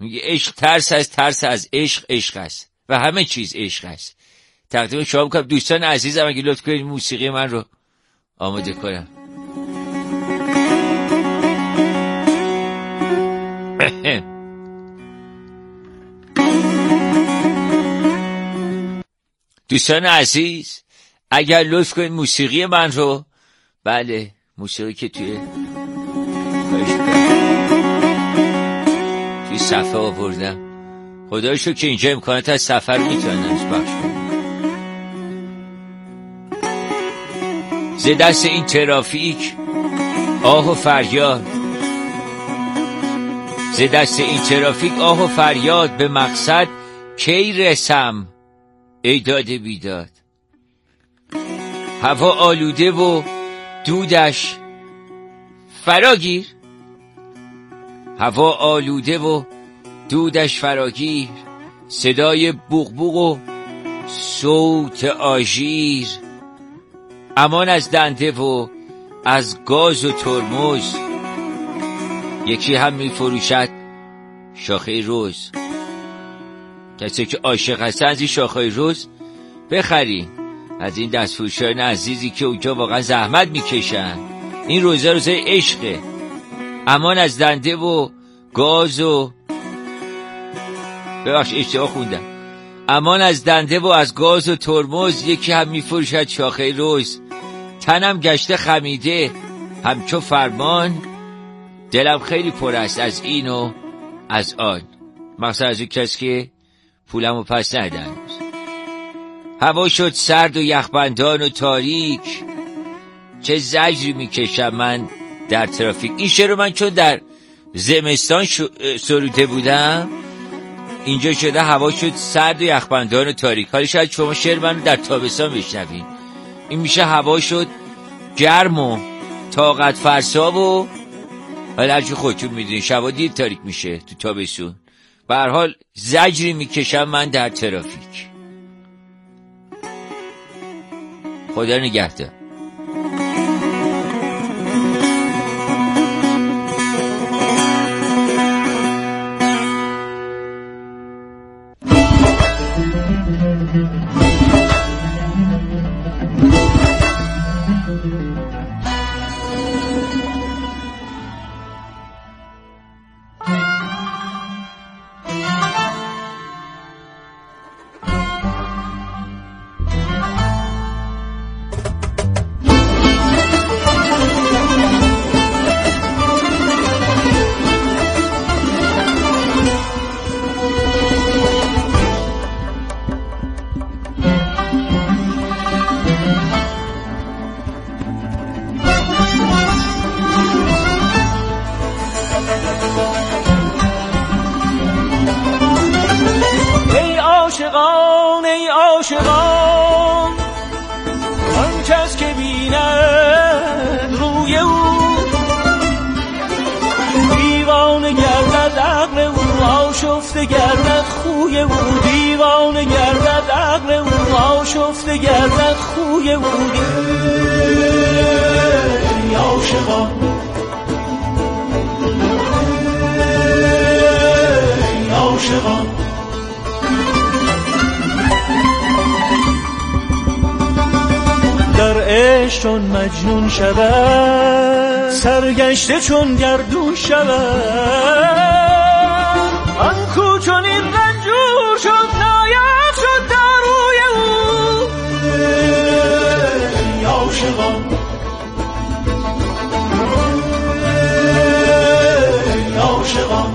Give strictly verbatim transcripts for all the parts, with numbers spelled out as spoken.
میگه عشق ترس از ترس از عشق عشق است و همه چیز عشق است. تقدیم شما میکنم دوستان عزیزم، اگه لطف کنید موسیقی من رو آماده کنم. دوستان عزیز اگر لطف کنید موسیقی من رو، بله موسیقی که توی توی صفحه آوردم، خدا شکر که اینجا امکانات از سفر میتونن از بخش کنم. ز دست این ترافیک آه و فریاد، ز دست این ترافیک آه و فریاد، به مقصد کی رسم ای داده بیداد. هوا آلوده و دودش فراگیر، هوا آلوده و دودش فراگیر، صدای بوق و صوت آژیر، امان از دنده و از گاز و ترمز، یکی هم می فروشد شاخه روز. کسی که عاشق هستن از این شاخه روز بخرین، از این دستفروشان عزیزی که اونجا واقعا زحمت میکشن. این روزه روزه عشقه. امان از دنده و گاز و ببخش اشتباه خوندم، امان از دنده و از گاز و ترمز، یکی هم میفروشد شاخه روز. تنم گشته خمیده همچو فرمان، دلم خیلی پر است از این و از آن. مقصد از این کسی که پولم رو پس ندن. هوا شد سرد و یخبندان و تاریک، چه زجری میکشم من در ترافیک. این شعر رو من چون در زمستان سروده بودم، اینجا شده هوا شد سرد و یخبندان و تاریک. حالا شاید شما شعر من رو در تابستان بشنوین، این میشه هوا شد گرم و طاقت فرسا و حالا هرچی خودتون میدونین شبا دیر تاریک میشه تو تابستون. به هر حال زجری میکشم من در ترافیک. خدا نگهدار. عاشقان ای عاشقان، آن کس که بیند روی او دیوانه گردد، عقل او آشفته گردد خوی او، دیوانه گردد عقل او آشفته گردد خوی او. ای عاشقان ای عاشقان، در عشق چون مجنون شود، سرگشته چون گردون شود، آن کو چون این رنجور شد ناید شد در روی او. ای عاشقان ای عاشقان،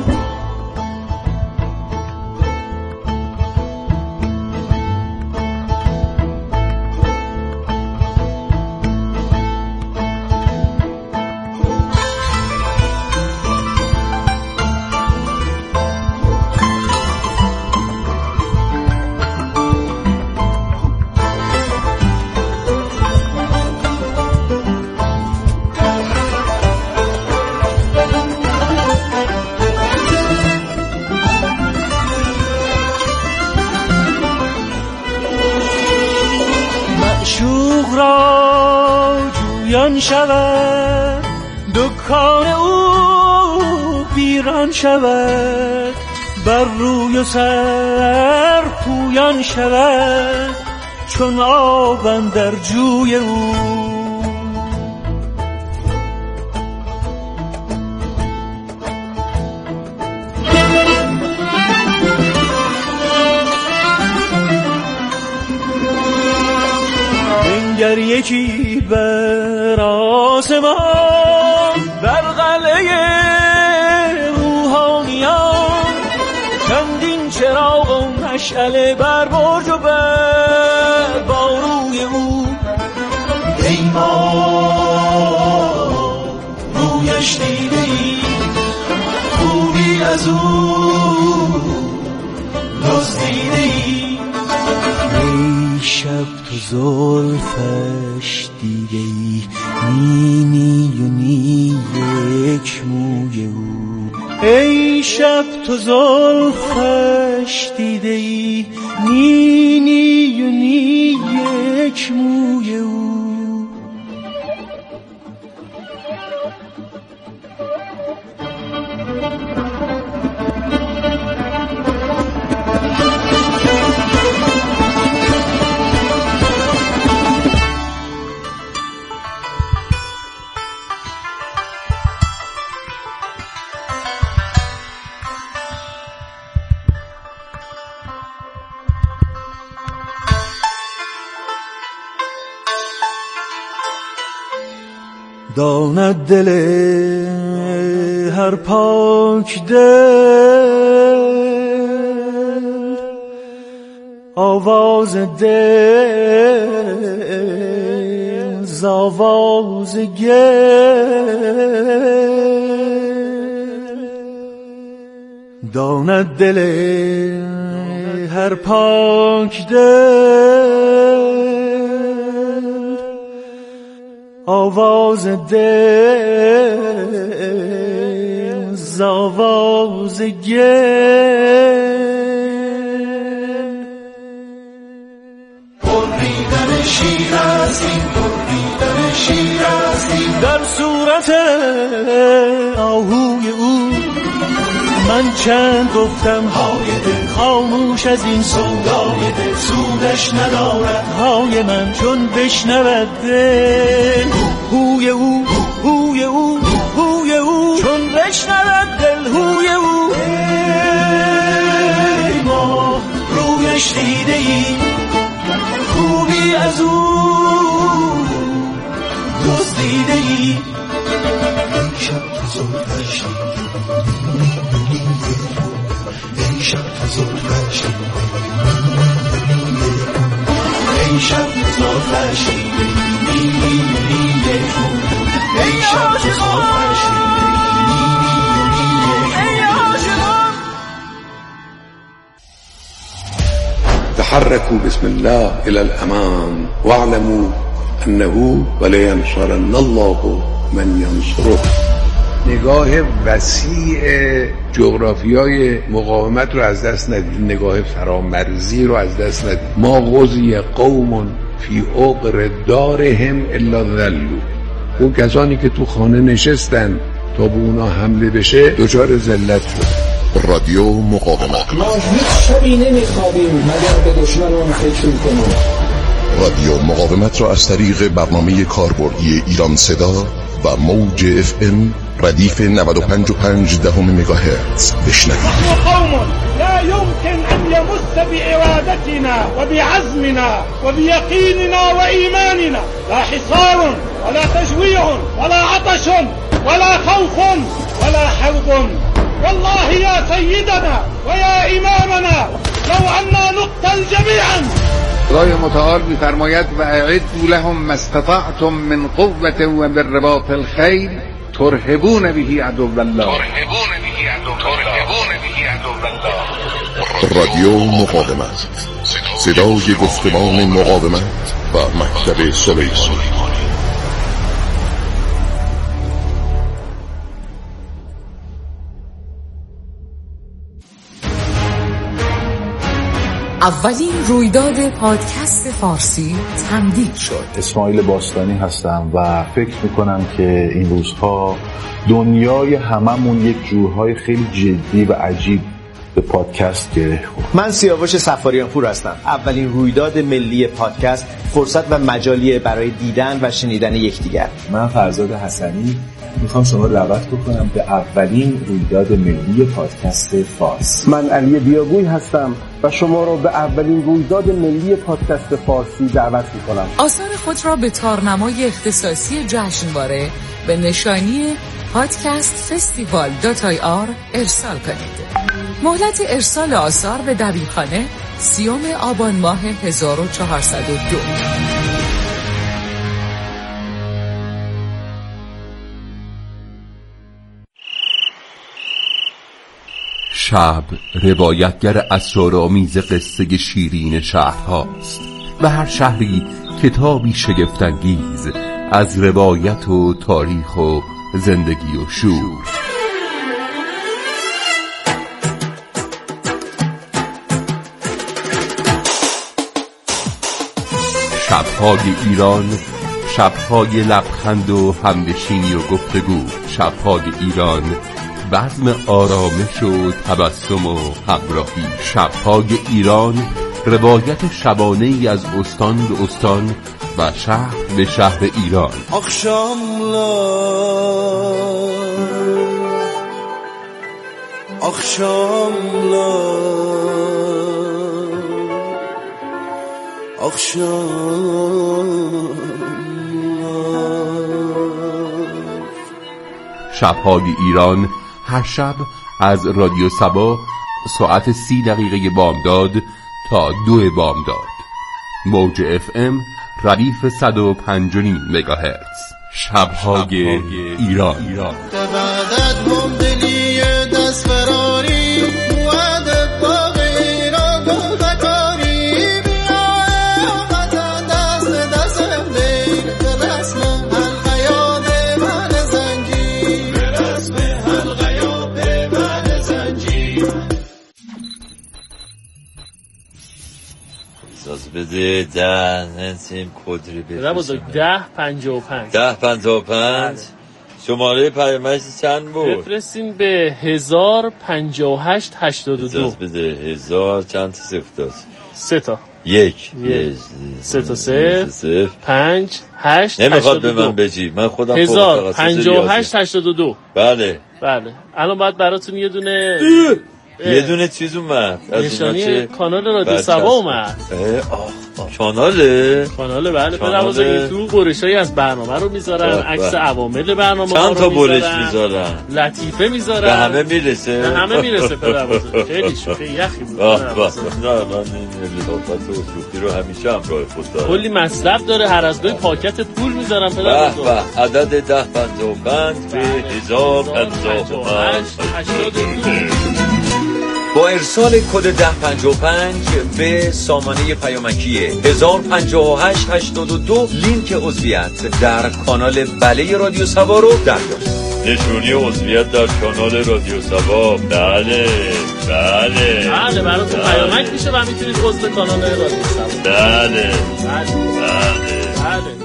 معشوق را جویان شود، دکان او ویران شود، بر روی و سر پویان شود چون آب اندر جوی او. بنگر یکی بر آسمان بر قلعه روحانیان، چندین چراغ و مشعله بر برج و بر باروی او. ای ما رویش دیده ای، خوبی از او دزدیده ای. ای شب تو زلفش دیده ای، نی نی و نی یک موی او. ای شب تو زلفش دیده ای، نی نی و نی یک موی او. داند دل هر پاک دل آواز دل ز آواز گل. داند دل هر پاک دل آواز دل ز آواز گل. بریدن شیر است این، بریدن شیر است این در صورت آهوی او. من چند گفتم های دل خاموش از این سودای دل، سودش ندارد های من چون بشنود دل. هوی او هوی او هوی او چون بشنود دل هوی او. ای ما رویش دیده ای، خوبی از او دزدیده ای. شب تو زلفش ای شب تو زلفش ای شب تو زلفش ای شب تو زلفش تحركوا بسم الله إلى الأمام واعلموا أنه ولينصرن الله من ينصره. نگاه وسیع جغرافیای مقاومت رو از دست ندید، نگاه فرامرزی رو از دست ندید. ما غزی قوم فی عقر دارهم الا ذلوا. اون کسانی که تو خانه نشستن تا به اونا حمله بشه دچار ذلت شد. رادیو مقاومت. ما هیچ شبی نمیخوابیم مگر به دشمنان فکر کنیم. رادیو مقاومت را از طریق برنامه کاربردی ایران صدا و موج اف ام ردیف نود و پنج و پنج دهم مگاهرتز بشنوید. قوم لا يمكن ان يمس بارادتنا وبعزمنا وبيقيننا وايماننا، لا حصار ولا تجويع ولا عطش ولا خوف ولا حرب. والله يا سيدنا ويا امامنا لو اننا نقتل جميعا. خدای متعال می‌فرماید و اعدوا لهم ما استطعتم من قوة و من رباط الخیل ترهبون به عدو الله. ترهبون به عدو الله. رادیو مقاومت، صدای گفتمان مقاومت و مکتب سلیمانی. اولین رویداد پادکست فارسی تمدید شد. اسماعیل باستانی هستم و فکر میکنم که این روزها دنیای هممون یک جورهای خیلی جدی و عجیب به پادکست گره خورد. من سیاوش سفاریان پور هستم. اولین رویداد ملی پادکست فرصت و مجالیه برای دیدن و شنیدن یکدیگر. من فرزاد حسنی میخوام شما رو دعوت بکنم به اولین رویداد ملی پادکست فارسی. من علی بیاگوی هستم و شما رو به اولین رویداد ملی پادکست فارسی دعوت میکنم. آثار خود را به تارنمای اختصاصی جشنواره به نشانی پادکست فستیوال دات آی آر ارسال کنید. مهلت ارسال آثار به دبیرخانه سیوم آبان ماه هزار و چهارصد و دو. شب روایتگر اسرارآمیز قصه شیرین شهرهاست و هر شهری کتابی شگفت‌انگیز از روایت و تاریخ و زندگی و شور. شب‌های ایران، شب‌های لبخند و همنشینی و گفتگو. شب‌های ایران، بزم آرامش و تبسم و همراهی. شب‌های ایران، روایت شبانه‌ای از استان به استان و شهر به شهر ایران. آخشام لا آخشام لا آخشام شب‌های ایران هر شب از رادیو صبا ساعت سی دقیقه بامداد تا دو بامداد. موج اف ام ردیف صد و پنج و نیم مگاهرتز. شب‌های ایران. بده ده نسیم کدری بده بزرگ ده پنجه و پنج ده پنجه و پنج شماره پیامک چند بود؟ بفرستین به هزار پنجاه و هشت هشتاد و دو. بده هزار چند تا صفر داشت؟ سه تا یک سه تا صفر پنج هشت نمیخواد به من بجی، من خودم هزار پنجاه و هشت هشتاد و دو. بله بله الان باید براتون یه دونه یه دونه چیز اومد نشانی کانال رادیو صبا اومد. کاناله کاناله بله بله تو برشایی از برنامه رو میذارن، عکس عوامل برنامه چند تا برش میذارن، لطیفه میذارن، به همه میرسه به همه میرسه پدربزرگ. خیلی شوخی یخی بود. واه واه نه من این لطافت و شوخی رو همیشه همراه خود دارم. کلی مصرف داره، هر از گاهی پاکت پول میذارن پدربزرگ. به به عدد ده پنجاه و پنج به هزار پنجاه و هشت هشتاد و دو. با ارسال کد ده پنجاه و پنج به سامانه پیامکی هزار پنجاه و هشت هشتاد و دو لینک عضویت در کانال بله رادیو صبا رو دریافت. نشونی عضویت در کانال رادیو صبا. بله بله بله براتون پیامک میشه و میتونید عضو کانال رادیو صبا. بله بله بله بله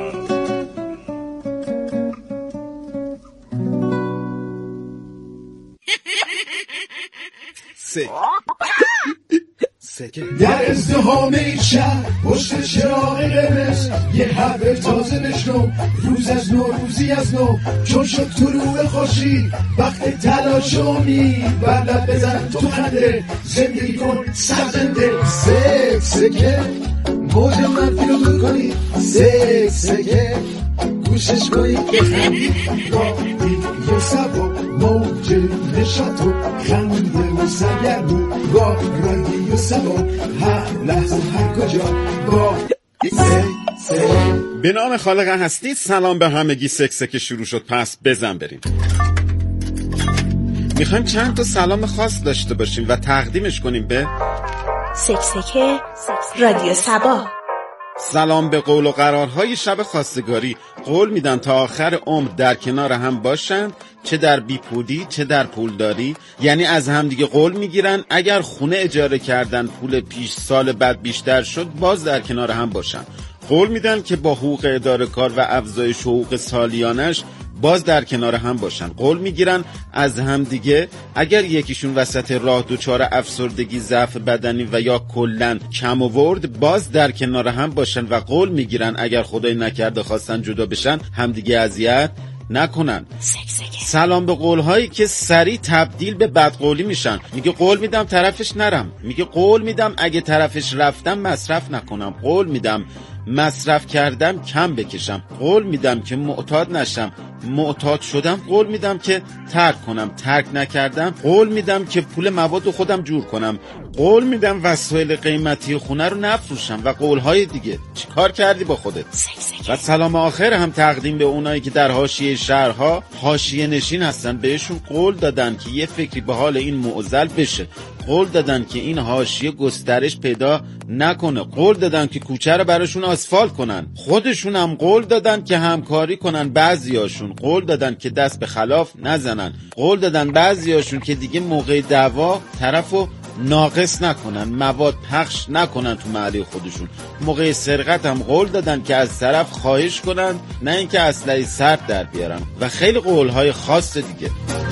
سه سکه در ازدهام این شهر پشت چراغ قرمز یه حرف تازه بشنو، روز از نو روزی از نو چون شد طلوع خورشید وقت تلاش و امید بر لب بزن تو خنده زندگی کن سرزنده. سک سکه موج منفی رو دور کنی، سک سکه گوشش کنی رادیو صبا موج نشاط و خنده و سرگرم با رادیو صبا هر لحظه هر کجا با سک سک. به نام خالق هستی. سلام به همگی. سک سک شروع شد، پس بزن بریم. میخوایم چند تا سلام خاص داشته باشیم و تقدیمش کنیم به سک سک رادیو صبا. سلام به قول و قرارهای شب خواستگاری. قول میدن تا آخر عمر در کنار هم باشند، چه در بیپودی چه در پولداری. یعنی از هم دیگه قول میگیرن اگر خونه اجاره کردن پول پیش سال بعد بیشتر شد باز در کنار هم باشن. قول میدن که با حقوق اداره کار و افزایش حقوق سالیانش باز در کنار هم باشن. قول میگیرن از هم دیگه اگر یکیشون وسط راه دچار افسردگی، ضعف بدنی و یا کلاً کم آورد، باز در کنار هم باشن و قول میگیرن اگر خدای نکرده خواستن جدا بشن همدیگه اذیت نکنن. سلام به قولهایی که سریع تبدیل به بدقولی میشن. میگه قول میدم طرفش نرم، میگه قول میدم اگه طرفش رفتم مصرف نکنم، قول میدم مصرف کردم کم بکشم، قول میدم که معتاد نشم، معتاد شدم قول میدم که ترک کنم، ترک نکردم قول میدم که پول مواد خودم جور کنم، قول میدم وسایل قیمتی خونه رو نفروشم و قولهای دیگه. چی کار کردی با خودت؟ و سلام آخر هم تقدیم به اونایی که در حاشیه شهرها حاشیه نشین هستن. بهشون قول دادن که یه فکری به حال این معضل بشه، قول دادن که این حاشیه گسترش پیدا نکنه، قول دادن که کوچه رو براشون آسفالت کنن، خودشون هم قول دادن که همکاری کنن، بعضیاشون قول دادن که دست به خلاف نزنن، قول دادن بعضیاشون که دیگه موقع دعوا طرفو ناقص نکنن، مواد پخش نکنن تو محله خودشون، موقع سرقت هم قول دادن که از طرف خواهش کنن نه اینکه اسلحه سرد در بیارن و خیلی قولهای خاص دیگه.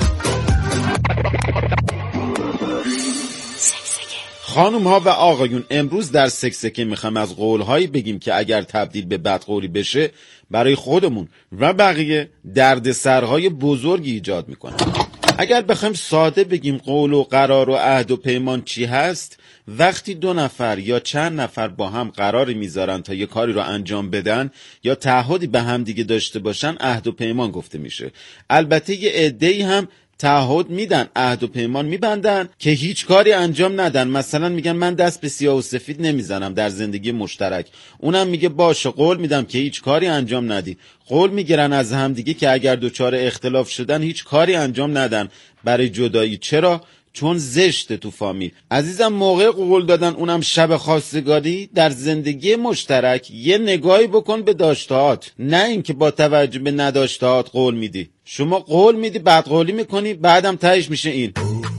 خانوم ها و آقایون، امروز در سکسکه میخوام از قولهایی بگیم که اگر تبدیل به بدقولی بشه برای خودمون و بقیه دردسرهای بزرگی ایجاد میکنه. اگر بخوایم ساده بگیم قول و قرار و عهد و پیمان چی هست، وقتی دو نفر یا چند نفر با هم قراری میذارن تا یه کاری رو انجام بدن یا تعهدی به هم دیگه داشته باشن، عهد و پیمان گفته میشه. البته یه عده‌ای هم تعهد میدن، عهد و پیمان میبندن که هیچ کاری انجام ندن. مثلا میگن من دست به سیاه و سفید نمیزنم در زندگی مشترک، اونم میگه باشه قول میدم که هیچ کاری انجام ندی. قول میگیرن از هم دیگه که اگر دوچار اختلاف شدن هیچ کاری انجام ندن برای جدایی. چرا؟ چون زشته تو فامیل. عزیزم موقع قول دادن، اونم شب خواستگاری، در زندگی مشترک یه نگاهی بکن به داشتهات، نه اینکه با توجه به نداشتهات قول میدی. شما قول میدی بعد قولی میکنی، بعدم تهش میشه این.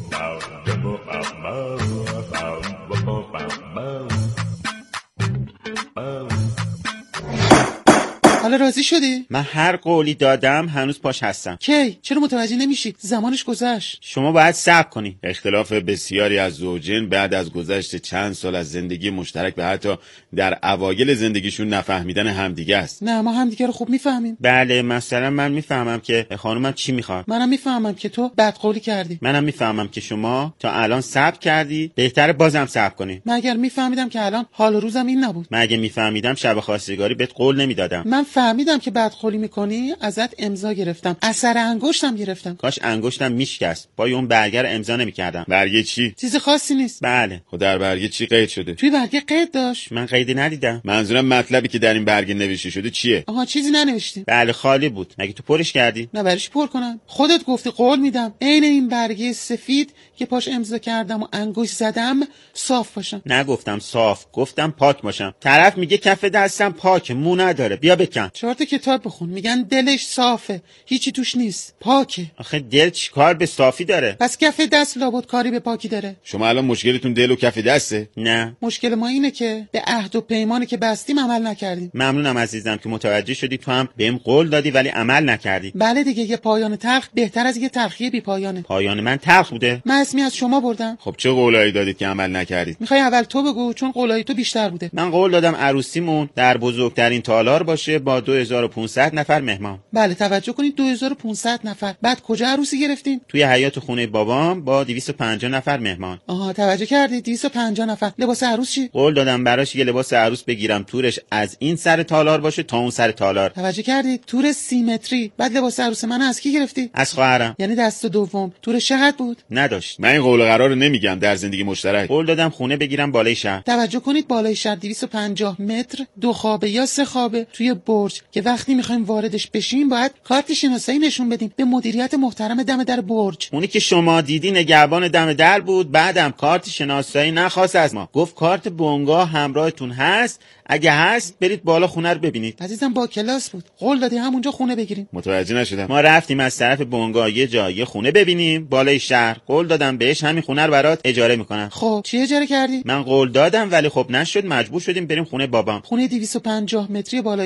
حالا راضی شدی؟ من هر قولی دادم هنوز پاش هستم. کی؟ چرا متوجه نمیشی؟ زمانش گذشت. شما باید صبر کنی. اختلاف بسیاری از زوجین بعد از گذشت چند سال از زندگی مشترک و حتی در اوایل زندگیشون نفهمیدن همدیگه است. نه، ما همدیگه رو خوب میفهمیم. بله، مثلا من میفهمم که خانومم چی میخواد. منم میفهمم که تو بدقولی کردی. منم میفهمم که شما تا الان صبر کردی، بهتره بازم صبر کنی. من اگر میفهمیدم که الان حال روزم این نبود. من اگه میفهمیدم شب خواستگاری بهت قول نمیدادم. من فهمیدم که بدقولی میکنی، ازت امضا گرفتم، اثر انگشتم گرفتم. کاش انگشتم میشکست، با اون برگه رو امضا نمیکردم. برگه چی؟ چیز خاصی نیست. بله. خب در برگه چی قید شده؟ توی برگه قید داشت. من قیدی ندیدم. منظورم مطلبی که در این برگه نوشته شده چیه؟ آها، چیزی ننوشتی. بله خالی بود. مگه تو پرش کردی؟ نه، برش پر کنم؟ خودت گفتی قول میدم عین این برگه سفید که پاش امضا کردم و انگشت زدم صاف باشم. نگفتم صاف، گفتم پاک باشم. طرف میگه کف دستم پاکه، مو نداره، بیا بکن. چهار تا کتاب بخون، میگن دلش صافه، هیچی توش نیست، پاکه. آخه دل چیکار به صافی داره؟ پس کف دست لابد کاری به پاکی داره. شما الان مشکلتون دل و کف دسته؟ نه، مشکل ما اینه که به عهد و پیمانی که بستیم عمل نکردیم. ممنونم عزیزم که متوجه شدی. تو هم بهم قول دادی ولی عمل نکردی. بله دیگه، یه پایان تلخ بهتر از یه تلخی بی پایانه. پایان من تلخ بوده؟ من اسمی از شما بردم. خب چه قولایی دادید که عمل نکردید؟ میخوای اول تو بگو، چون قولای تو بیشتر بوده. من قول دادم عروسیمون در بزرگترین تالار باشه با دو هزار و پانصد نفر مهمان. بله توجه کنید، دو هزار و پانصد نفر. بعد کجا عروسی گرفتیم؟ توی حیاط خونه بابام با دویست و پنجاه نفر مهمان. آها توجه کردید، دویست و پنجاه نفر. لباس عروس چی؟ قول دادم براش یه لباس عروس بگیرم تورش از این سر تالار باشه تا اون سر تالار. توجه کردید، تور سیمتری. بعد لباس عروس من از کی گرفتی؟ از خواهرم. یعنی دست دوم. تورش چقدر بود؟ نداشت. من این قول قرار رو نمیگم در زندگی مشترک. قول دادم خونه بگیرم بالای شهر. توجه کنید، بالای شهر دویست و پنجاه متر، دو خوابه یا سه خوابه توی برج که وقتی میخوایم واردش بشیم باید کارت شناسایی نشون بدیم به مدیریت محترم دم در برج. اونی که شما دیدی نگهبان دم در بود، بعدم کارت شناسایی نخواست از ما. گفت کارت بنگاه همراهتون هست، اگه هست برید بالا خونه رو ببینید. عزیزم با کلاس بود، قول دادی همونجا خونه بگیریم. متوجه نشدم. ما رفتیم از طرف بنگاه یه جای خونه ببینیم بالای شهر. قول دادم بهش همین خونه رو برات اجاره میکنم. خب چی اجاره کردی؟ من قول دادم ولی خب نشد، مجبور شدیم بریم خونه بابام. خونه دویست و پنجاه متری بالای شهر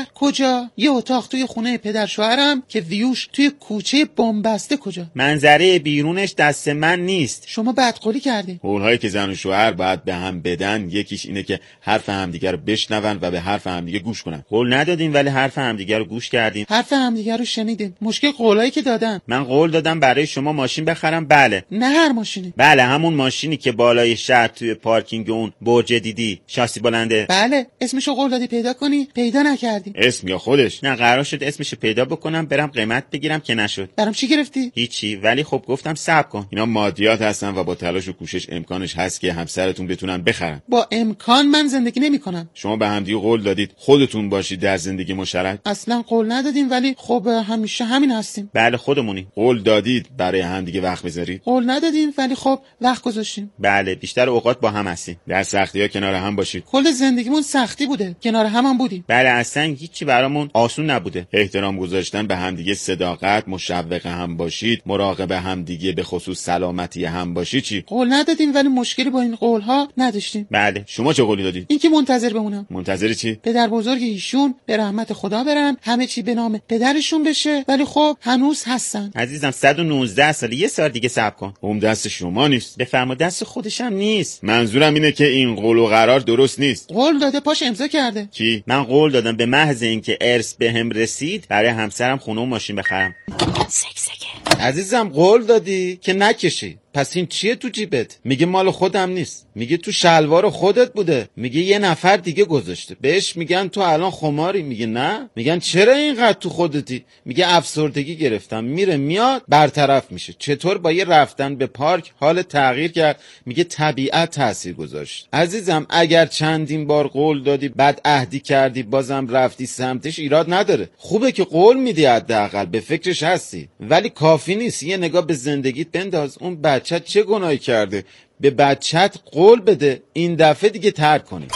شهر کجا؟ یه اتاق توی خونه پدر شوهرم که ویوش توی کوچه بنبسته کجا؟ منظره بیرونش دست من نیست. شما بدقولی کردین. قول‌هایی که زن و شوهر باید به هم بدن یکیش اینه که حرف همدیگه رو بشنون و به حرف همدیگه گوش کنن. قول ندادین ولی حرف همدیگه رو گوش کردین. حرف همدیگه رو شنیدین. مشکل قولایی که دادن. من قول دادم برای شما ماشین بخرم. بله. نه هر ماشینی. بله همون ماشینی که بالای شهر توی پارکینگ اون برج دیدی، شاسی بلنده. بله اسمشو قول دادی پیدا کنی، پیدا نکردی. اسم یا خودش؟ نه قرار شد اسمشو پیدا بکنم برم قیمت بگیرم که نشد. برام چی گرفتی؟ هیچی، ولی خب گفتم صبر کن. اینا مادیات هستن و با تلاش و کوشش امکانش هست که همسرتون بتونن بخرن. با امکان من زندگی نمی‌کنم. شما به همدیگه قول دادید خودتون باشید در زندگی مشترک؟ اصلا قول ندادیم ولی خب همیشه همین هستیم. بله خودمونی. قول دادید برای همدیگه وقت بذارید؟ قول ندادیم ولی خب وقت گذاشتیم. بله بیشتر اوقات با هم هستیم. در سختی‌ها کنار هم باشید. کل زندگیمون سختی بوده. کنار هم هم بودیم. بله اصلا هیچی برامون آسون نبوده. احترام گذاشتن به همدیگه، صداقت، مشوق هم باشید، مراقب همدیگه به خصوص سلامتی هم باشید. چی؟ قول ندادیم ولی مشکلی با این قول‌ها نداشتیم. بله شما چه قولی دادید؟ اینکه منتظر بمونم. منتظر چی؟ پدر بزرگ ایشون به رحمت خدا برن، همه چی به نام پدرشون بشه، ولی خب هنوز هستن. عزیزم صد و نوزده سال، یه سال دیگه صبر کن. اون دست شما نیست. بفرما دست خودش هم نیست. منظورم اینه که این قول و قرار درست نیست. قول داده پاش امضا کرده. کی؟ من قول دادم به محض اینکه ارث بهم رسید برای همسرم خونه و ماشین بخرم. سکسکه. عزیزم قول دادی که نکشی. پس این چیه تو جیبت؟ میگه مال خودم نیست. میگه تو شلوار خودت بوده. میگه یه نفر دیگه گذاشته. بهش میگن تو الان خماری. میگه نه. میگن چرا اینقدر تو خودتی؟ میگه افسردگی گرفتم. میره میاد برطرف میشه. چطور با یه رفتن به پارک حال تغییر کرد؟ میگه طبیعت تاثیر گذاشت. عزیزم اگر چندین بار قول دادی بعد عهدی کردی بازم رفتی سمتش ایراد نداره. خوبه که قول میدی، حداقل به فکرش هستی، ولی کافی نیست. یه نگاه به زندگیت بنداز. اون بچت چه گناهی کرده؟ به بچت قول بده این دفعه دیگه ترک کنی.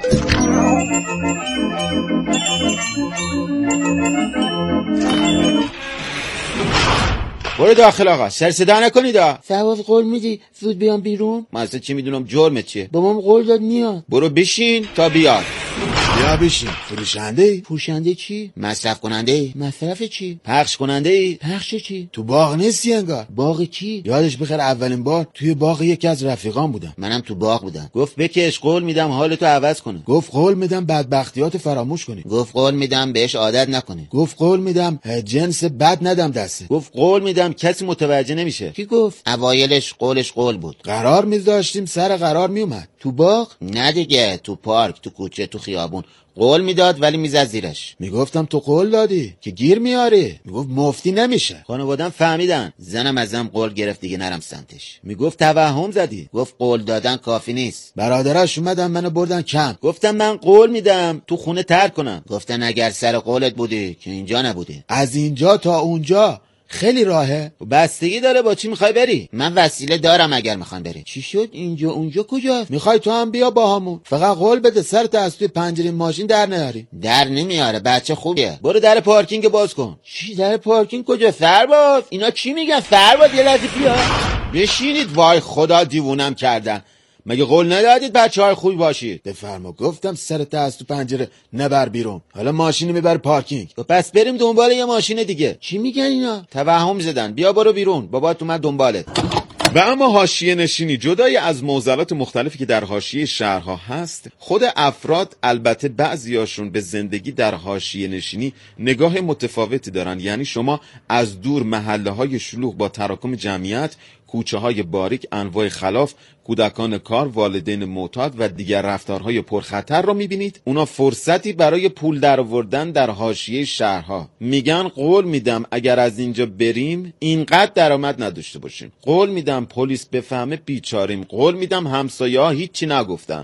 برو داخل آقا، سر صدا نکنید. فواز قول میدی زود بیام بیرون؟ من اصلا چی میدونم جرمت چیه؟ بابام قول داد میاد. برو بشین تا بیاد. بیا بشین. فروشنده ای؟ فروشنده چی؟ مصرف کننده ای؟ مصرف چی؟ پخش کننده ای؟ پخش چی؟ تو باغ نیستی انگار؟ باغ کی؟ یادش بخیر اولین بار توی باغ یکی از رفیقان بودم. منم تو باغ بودم. گفت بکش قول میدم حالتو عوض کنه. گفت قول میدم بدبختیات فراموش کنی. گفت قول میدم بهش عادت نکنی. گفت قول میدم جنس بد ندم دسته. گفت قول میدم کسی متوجه نمیشه. کی گفت؟ اوایلش قولش قول بود. قرار میذاشتیم سر قرار میومد. تو باغ؟ نه دیگه، تو پارک، تو کوچه، تو خیابون. قول میداد ولی میزد زیرش. میگفتم تو قول دادی که گیر میاری. میگفت مفتی نمیشه. خانواده‌ام فهمیدن. زنم ازم قول گرفت دیگه نرم سمتش. میگفت توهم زدی. گفت قول دادن کافی نیست. برادرش اومدن منو بردن کم. گفتم من قول میدم تو خونه ترک کنم. گفتن اگر سر قولت بودی که اینجا نبودی. از اینجا تا اونجا خیلی راهه. بستگی داره با چی میخوای بری. من وسیله دارم اگر میخوام بری. چی شد؟ اینجا اونجا کجاست؟ میخوای تو هم بیا با همون. فقط قول بده سرت از توی پنجره ماشین در نیاری. در نمیاره، بچه خوبیه. برو در پارکینگ باز کن. چی در پارکینگ کجا؟ فرباد اینا چی میگن؟ فرباد یه لحظه بیا. بشینید. وای خدا دیوونم کردن. مگه قول ندادید بچه های خوبی باشید؟ بفرما گفتم سرت از تو پنجره نبر بیرون. حالا ماشینی میبر پارکینگ. پس بریم دنبال یه ماشین دیگه. چی میگن اینا؟ توهم زدن. بیا برو بیرون، بابات اومد دنبالت. و اما حاشیه نشینی جدای از معضلات مختلفی که در حاشیه شهرها هست، خود افراد البته بعضیاشون به زندگی در حاشیه نشینی نگاه متفاوتی دارن. یعنی شما از دور محله های شلوغ با تراکم جمعیت، کوچه های باریک، انواع خلاف، کودکان کار، والدین معتاد و دیگر رفتارهای پرخطر رو میبینید. اونا فرصتی برای پول درآوردن در حاشیه شهرها. میگن قول میدم اگر از اینجا بریم اینقدر درآمد نداشته باشیم. قول میدم پلیس بفهمه بیچاریم. قول میدم همسایه ها هیچی نگفتن.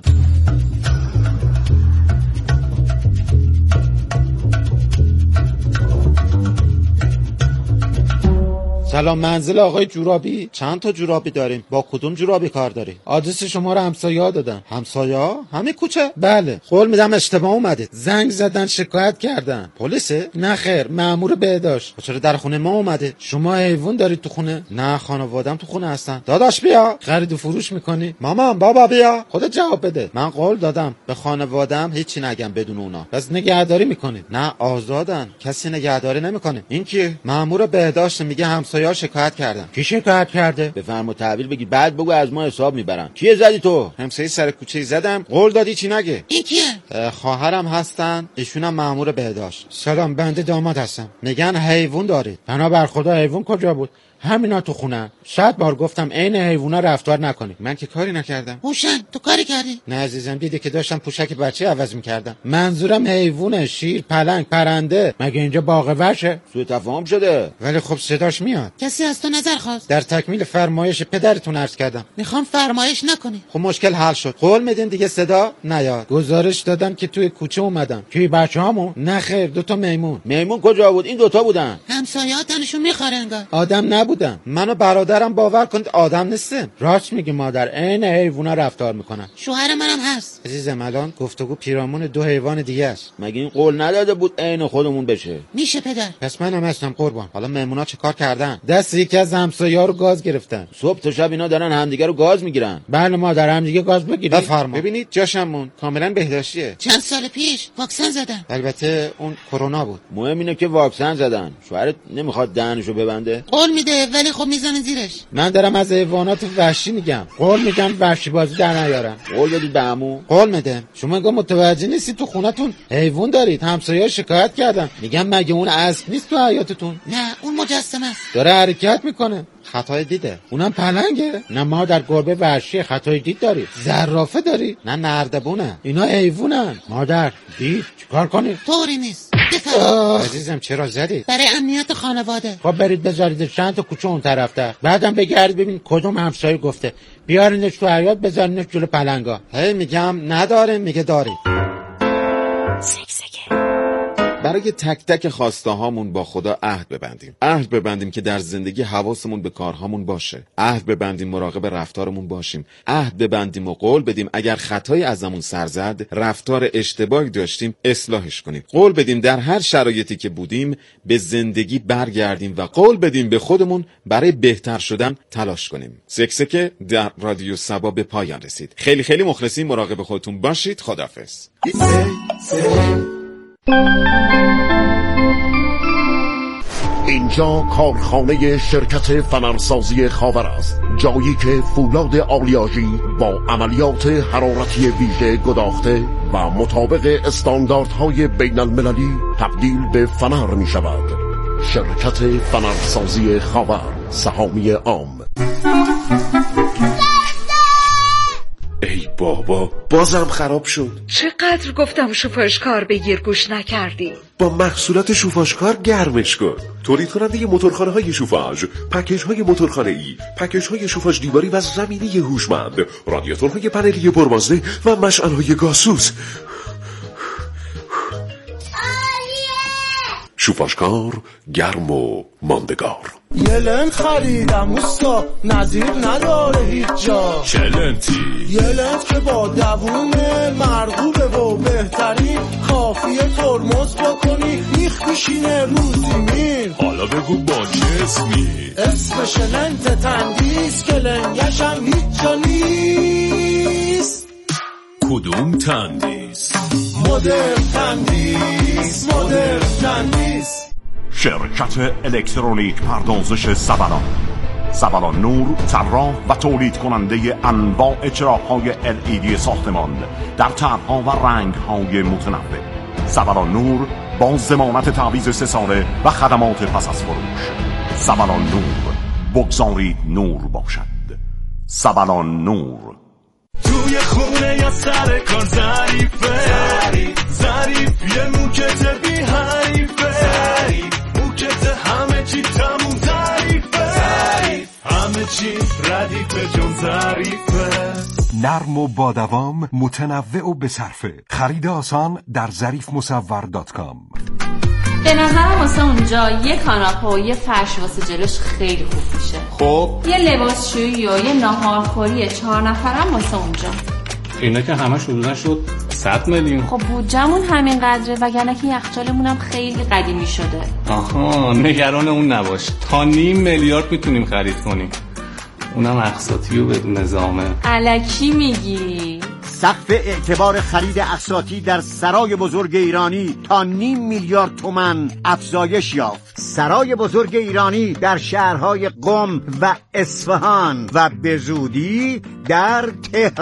سلام، منزل آقای جورابی؟ چند تا جورابی داریم؟ با کدوم جورابی کار داری؟ آدرس شما رو همسایه‌ها دادن. همسایه‌ها؟ همین کوچه؟ بله. قول میدم اشتباه اومدید. زنگ زدن شکایت کردن. پلیسه؟ نه خیر، مأمور بهداشت. چرا در خونه ما اومده؟ شما حیوان دارید تو خونه؟ نه، خانواده‌ام تو خونه هستن. داداش بیا. خرید و فروش میکنی؟ مامان بابا بیا. خودت جواب بده. من قول دادم به خانواده‌ام هیچی نگم بدون اونا. بس نگهداری میکنید؟ نه، آزادن. کسی نگهداری نمیکنه. این کی؟ مأمور بهداشت میگه همسایه‌ها شکایت کردن. کی شکایت کرده؟ بفرما تحویل بگی، بعد بگو از ما حساب میبرن. کی زدی تو؟ همسایه سر کوچه زدم. قول دادی چی نگه. این کیه؟ خواهرم هستن، ایشونم مأمور بهداشت. سلام، بنده داماد هستم. میگن حیوان دارید. بنابر خدا حیوان کجا بود؟ همینا تو خونه. صد بار گفتم عین حیونا رفتار نکنی. من که کاری نکردم. هوشنگ تو کاری کردی؟ نه عزیزم، دیدی که داشتم پوشک بچه عوض میکردم. منظورم حیوانه، شیر، پلنگ، پرنده. مگه اینجا باغ وحشه؟ سوء تفاهم شده. ولی خب صداش میاد. کسی از تو نظر خواست؟ در تکمیل فرمایش پدرتون عرض کردم. میخوام فرمایش نکنی. خب مشکل حل شد. قول میدین دیگه صدا نیاد. گزارش دادم که توی کوچه اومدن. کی بچه‌هامون؟ نه خیر، دو تا میمون. میمون کجا بود؟ این دوتا بودن. همسایه‌ها تنشون میخوره انگار. آدم نبودن. من و برادرم باور کنید آدم نیستیم. راست میگی مادر، عین حیونا رفتار میکنن. شوهر منم هست. عزیزم الان گفتگو پیرامون دو حیوان دیگه است. مگه این قول نداده بود عین خودمون بشه؟ میشه پدر. پس منم هستم قربان. حالا مهمونا چه کار کردن؟ دست یکی از همسایه‌ها رو گاز گرفتن. صبح تا شب اینا دارن همدیگه رو گاز میگیرن. بله مادر، همدیگه گاز بگیرید. بفرما. ببینید جاشمون کاملا بهداشتیه. چند سال پیش واکسن زدن. البته اون کرونا بود. مهم اینه که واکسن زدن. شوهرت نمیخواد دهنشو ببنده؟ قول میده ولی خب میزنه زیرش. من دارم از حیوانات وحشی میگم. قول میگم وحشی بازی در نیارم. قول بدید به عمو. قول میده. شما انگار متوجه نیستی تو خونتون حیوان دارید. همسایه‌ها شکایت کردن. میگم مگه اون اسب نیست تو حیاتتون؟ نه، اون مجسمه است. داره حرکت میکنه. خطای دیده. اونم پلنگه. نه، ما در گربه وحشی خطای دید داری. زرافه داری. نه، نردبونه. اینا حیوانن. مادر دید چیکار کنی؟ طوری نیست. عزیزم چرا زدی؟ برای امنیت خانواده. خب برید بذارید چند تا کوچه اون طرف‌تر. بعدم بگردید ببین کدوم همسایه گفته بیارینش تو حیاط بذارینش جلو پلنگا. هی میگم نداره، میگه داری. برای تک تک خواسته هامون با خدا عهد ببندیم. عهد ببندیم که در زندگی حواسمون به کارهامون باشه. عهد ببندیم مراقب رفتارمون باشیم. عهد ببندیم و قول بدیم اگر خطایی ازمون سر زد، رفتار اشتباهی داشتیم، اصلاحش کنیم. قول بدیم در هر شرایطی که بودیم به زندگی برگردیم و قول بدیم به خودمون برای بهتر شدن تلاش کنیم. سکسکه در رادیو سبا به پایان رسید. خیلی خیلی مخلصیم. مراقب خودتون باشید. خداحافظ. اینجا کارخانه شرکت فنرسازی خاور است، جایی که فولاد آلیاژی با عملیات حرارتی ویژه گداخته و مطابق استانداردهای بین المللی تبدیل به فنر می شود. شرکت فنرسازی خاور، سهامی عام. ای بابا، بازم خراب شد. چقدر گفتم شوفاژکار بگیر گوش نکردی. با محصولات شوفاژکار گرمش کن. تولید کننده موتورخانه های شوفاژ، پکیج های موتورخانه ای، پکیج های شوفاژ دیواری و زمینی هوشمند، رادیاتورهای پنلی پربازده و مشعل های گازسوز. شوفاژکار گرم و ماندگار. یه لنت خریدم اوستا، نظیر نداره هیچ جا. چه لنتی؟ یه لنت که با دوونه مرغوبه و بهترین، خافیه ترمز بکنی میخ میشینه روزی میر. حالا بگو با چه اسمی؟ اسمش لنت تندیس که لنگشم هیچ جا نیست. کدوم تندیس؟ مدرن تندیس، مدرن تندیس. شرکت الکترونیک پردازش سبلان. سبلان نور، طراح و تولید کننده انواع چراغ‌های ال ای دی ساختمان در طرح‌ها و رنگ‌های متنوع. سبلان نور با ضمانت تعویض سه ساله و خدمات پس از فروش. سبلان نور، بگذارید نور باشد. سبلان نور. توی خونه یا سر کار ظریفه، ظریف یه موکت بی حریفه، موکت همه چی تموم ظریفه، همه چی ردیفه جون ظریفه. نرم و با دوام، متنوع و بصرفه. خرید آسان در ظریف مصور دات کام. به نظرم واسه اونجا یه کاناپه و یه فرش واسه جلوش خیلی خوب میشه. خب یه لباسشویی و یه ناهارخوری چهار نفرم واسه اونجا. اینا که همش حدودا شد صد میلیون. خب بودجمون همین قدره وگرنه که یخچالمون هم خیلی قدیمی شده. آها نگران اون نباش، تا نیم میلیارد میتونیم خرید کنیم، اونم اقساطی و بدون نظامه. الکی میگی؟ سقف اعتبار خرید اقساطی در سرای بزرگ ایرانی تا نیم میلیارد تومان افزایش یافت. سرای بزرگ ایرانی در شهرهای قم و اصفهان و به زودی در تهران.